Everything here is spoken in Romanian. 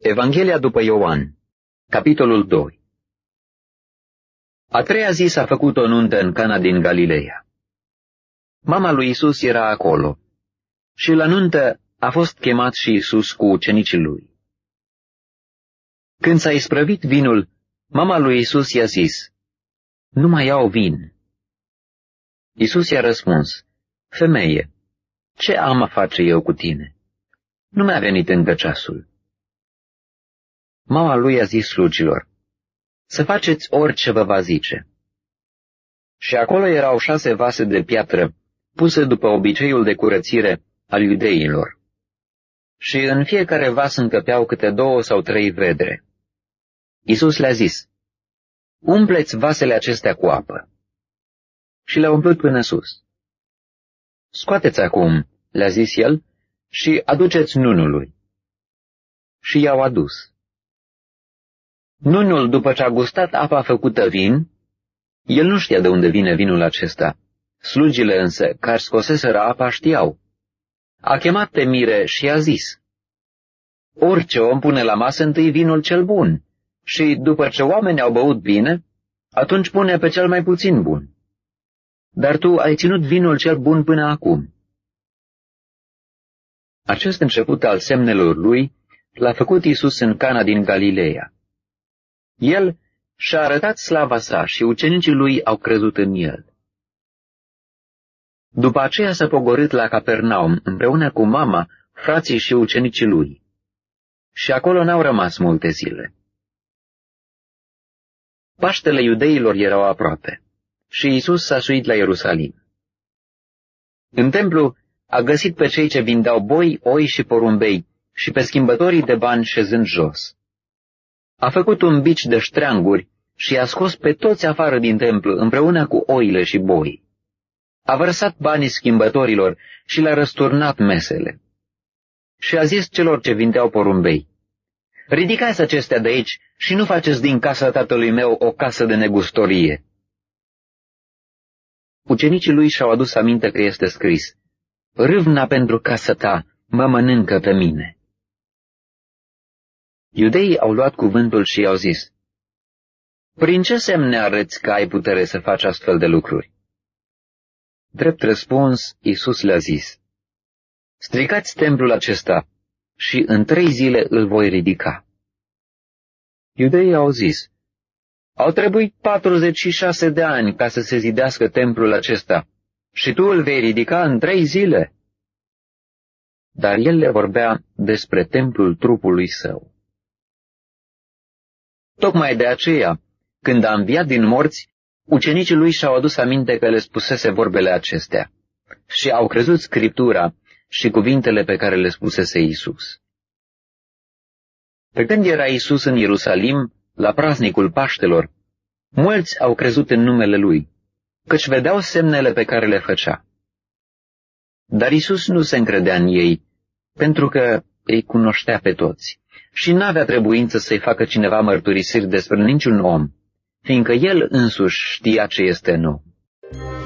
Evanghelia după Ioan, capitolul 2. A treia zi s-a făcut o nuntă în Cana din Galileea. Mama lui Isus era acolo și la nuntă a fost chemat și Isus cu ucenicii lui. Când s-a isprăvit vinul, mama lui Isus i-a zis: "Nu mai iau vin." Isus i-a răspuns: "Femeie, ce am a face eu cu tine? Nu mi-a venit încă ceasul." Mama lui a zis slugilor: "Să faceți orice vă va zice." Și acolo erau 6 vase de piatră, puse după obiceiul de curățire al iudeilor. Și în fiecare vas încăpeau câte 2 sau 3 vedre. Isus le-a zis: "Umpleți vasele acestea cu apă." Și le-a umplut până sus. "Scoateți acum," le-a zis el, "și aduceți nunului." Și i-au adus. Nunul, după ce a gustat apa făcută vin, el nu știa de unde vine vinul acesta. Slugile însă, care scoseseră apa, știau. A chemat pe mire și i-a zis: "Orice om pune la masă întâi vinul cel bun și, după ce oamenii au băut bine, atunci pune pe cel mai puțin bun. Dar tu ai ținut vinul cel bun până acum." Acest început al semnelor lui l-a făcut Isus în Cana din Galileea. El și-a arătat slava sa și ucenicii lui au crezut în el. După aceea s-a pogorât la Capernaum împreună cu mama, frații și ucenicii lui. Și acolo n-au rămas multe zile. Paștele iudeilor erau aproape și Isus s-a suit la Ierusalim. În templu a găsit pe cei ce vindeau boi, oi și porumbei și pe schimbătorii de bani șezând jos. A făcut un bici de ștreanguri și i-a scos pe toți afară din templu împreună cu oile și boi. A vărsat banii schimbătorilor și le-a răsturnat mesele. Și a zis celor ce vindeau porumbei: "Ridicați acestea de aici și nu faceți din casa tatălui meu o casă de negustorie." Ucenicii lui și-au adus aminte că este scris: "Râvna pentru casa ta mă mănâncă pe mine." Iudeii au luat cuvântul și i-au zis: "Prin ce semne arăți că ai putere să faci astfel de lucruri?" Drept răspuns, Isus le-a zis: "Stricați templul acesta și în 3 zile îl voi ridica." Iudeii au zis: "Au trebuit 46 de ani ca să se zidească templul acesta și tu îl vei ridica în 3 zile?" Dar el le vorbea despre templul trupului său. Tocmai de aceea, când a înviat din morți, ucenicii lui și-au adus aminte că le spusese vorbele acestea și au crezut Scriptura și cuvintele pe care le spusese Isus. Pe când era Isus în Ierusalim, la praznicul Paștelor, mulți au crezut în numele lui, căci vedeau semnele pe care le făcea. Dar Isus nu se încredea în ei, pentru că îi cunoștea pe toți și n-avea trebuință să-i facă cineva mărturisiri despre niciun om, fiindcă el însuși știa ce este nou.